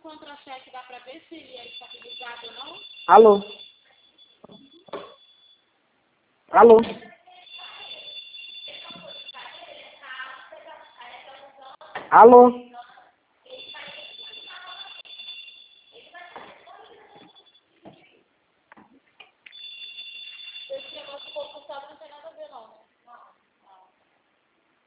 contra-cheque, dá pra ver se ele é estabilizado ou não? Alô? Alô? Alô? Esse negócio computado não tem nada a ver, não, né?